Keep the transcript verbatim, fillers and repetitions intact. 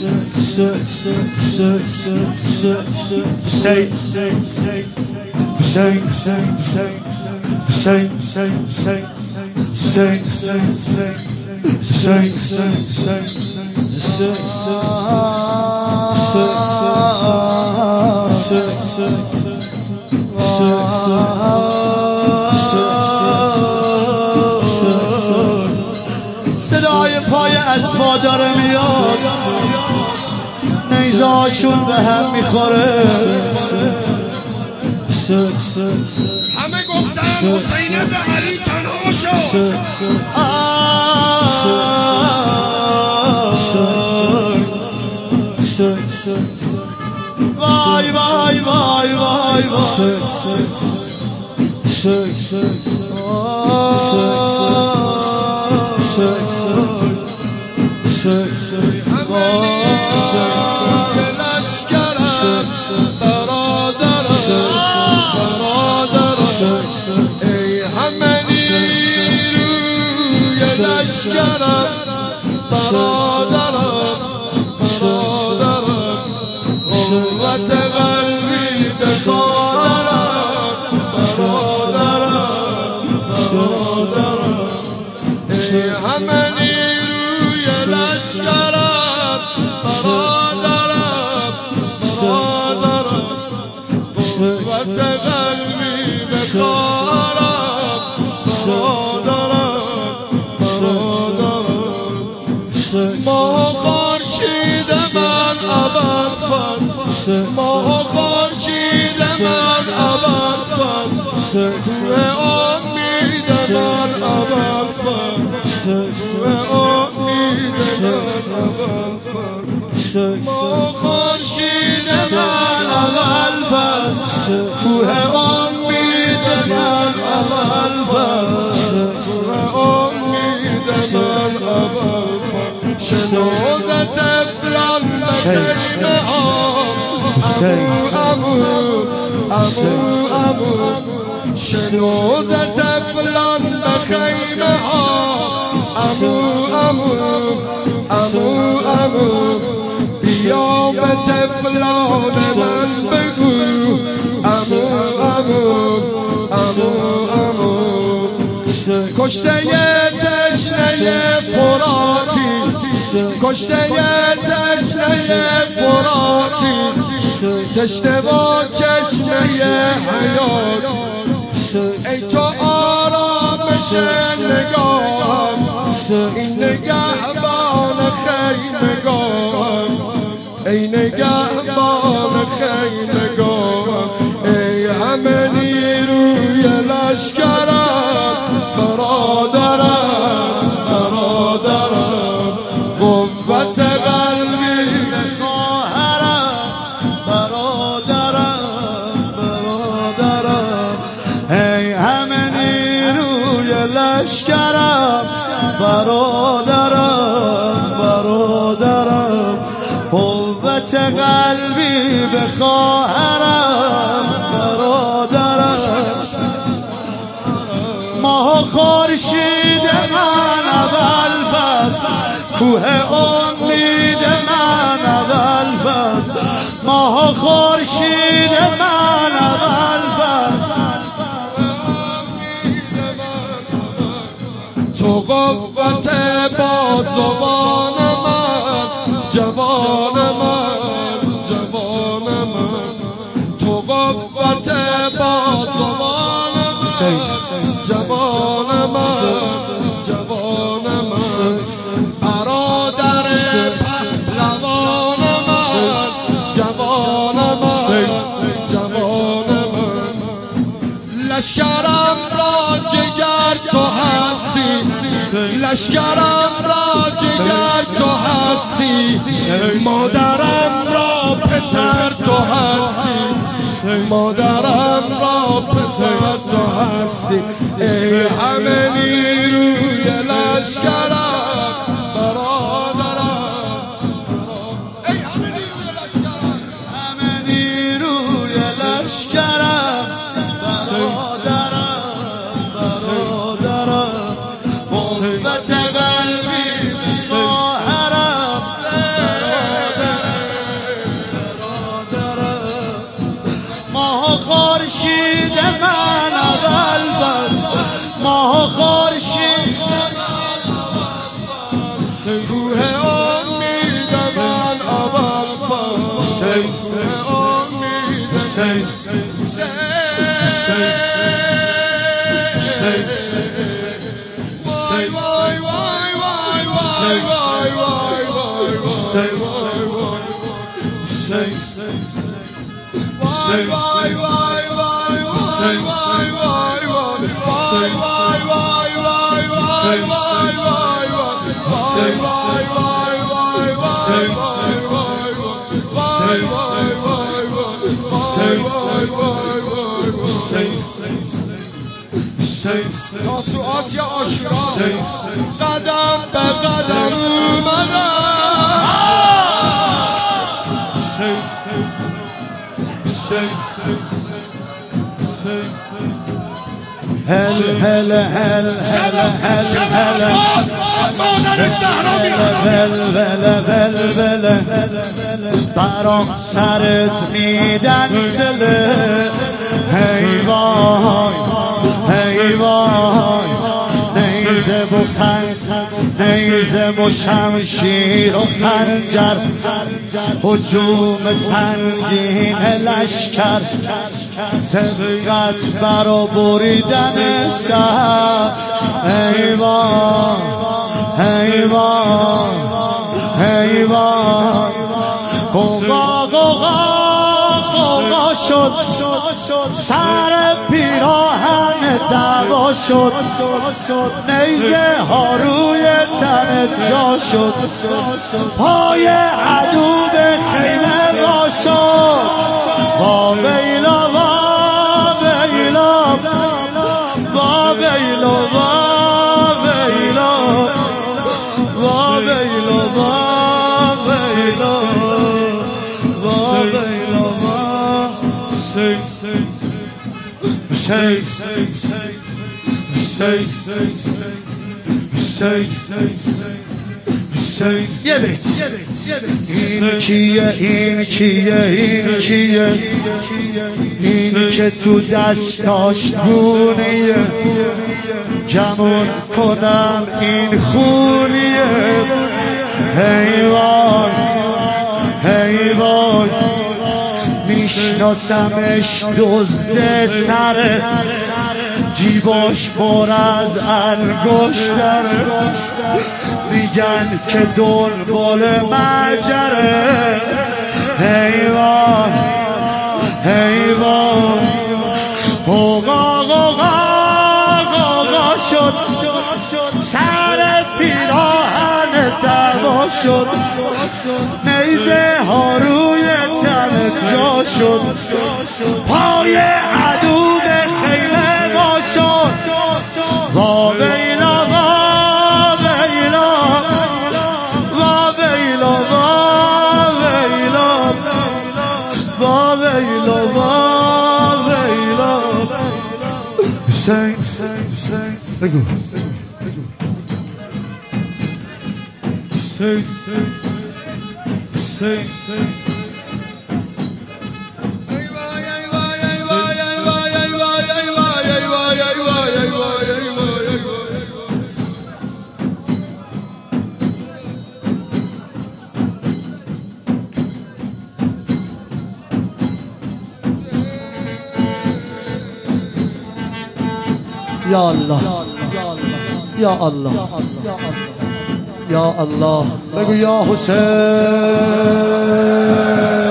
صدای پای اسبا داره میاد، نیزاشون به هم میخوره. همه گفتن حسین به علی تنها شد. وای وای وای وای وای ای همه نیروی لشکرم برادرم برادرم قوت قلبی بخوانم برادرم برادرم ای همه نیروی لشکرم برادرم برادرم قوت قلبی بخوانم برادرم برادرم ماه خورشید من ابد ماه خورشید من ابد کوه امید من ابد کوه امید من ابد ماه خورشید من ابد کوه امید من ابد کوه امید من ابد شنوز طفلان بخیمه امو امو امو شنوز طفلان بخیمه امو امو امو امو بیا به طفلان من بگو امو امو امو امو کشته تشنه فراتی کشته تشنه فراتی کشته با چشمه حیات ای تو آرامش نگاهم این نگهبان خیمگاهم ای نگهبان خیمگاهم ای همه نیروی لشکرم برادرم برادرم قوت قلبی خواهرم برادرم برادرم ای همه نیروی لشکرم برادرم برادرم قوت قلبی به خواهرم برادرم ماه خورشید من اول فد کوه امید من اول فد ماه خورشید من اول فد تو قوت بازوان من جوان من جوان من تو قوت بازوان من جوان من جوان من برادر پهلوان من جوان من جوان من لشکرم را جگر تو هستی لشکرم را جگر تو هستی مادرم را پسر تو هستی مادرم را پسر تو هستی ای همه نیروی لشکرم برادرم ای همه نیروی لشکرم همه نیروی لشکرم برادرم برادرم قوت قلبی خواهرم برادرم من اول بس ماه خورشید روح امید من اول بس امید حسین وای وای وای وای وای وای وای وای حسین وای وای وای وای وای وای وای وای وای وای وای تاسو آسیا آشورا قدم به قدم اومدم هل هل هل هل هل هل هل هل هل برام سرت میدن سله هی وای هی وای نیزه و خنجر نیزه و شمشیر و خنجر هجوم سنگین لشکر سبقت برا بریدن سر حیوان حیوان حیوان قوقا قوقا قوقا شد سر پیراهن دعوا شد نیزه ها روی تن جا شد پای عدو به خیمه وا شد وا ویلا وا ویلا وا ویلا وا ویلا وا ویلا وا ویلا وا ویلا وا حسین حسین حسین حسین یه بیت این کیه این کیه این کیه این که تو دستاش گونیه گمون کنم این خونیه حیوان حیوان میشناسمش دزد سره جیباش پر از انگشتره میگن که دنبال مجره حیوان حیوان قوقا قوقا قوقا شد سر پیراهن دعوا شد نیزه ها روی تن جا شد پای عدو به خیمه ما شد وا ویلا وا ویلا وا ویلا وا ویلا وا ویلا وا ویلا حسین حسین بگو حسین حسین یا الله یا الله یا الله بگو یا حسین